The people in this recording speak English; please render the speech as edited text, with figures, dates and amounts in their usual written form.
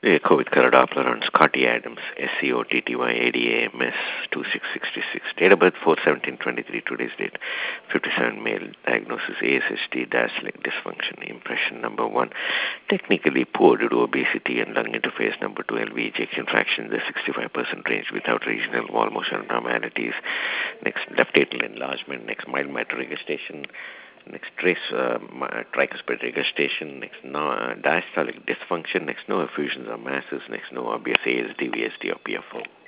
COVID color Doppler on Scotty Adams, SCOTTYADAMS 2666. Date of birth 4/17/23. Today's date 57 male. Diagnosis ASHT dash-like dysfunction. Impression number 1. Technically poor due to obesity and lung interface. Number 2. LV ejection fraction in the 65% range without regional wall motion abnormalities. Next, left atrial enlargement. Next, mild mitral regurgitation. Next, tricuspid regurgitation. Next, no, diastolic dysfunction. Next, no effusions or masses. Next, no obvious ASD, VSD, or PFO.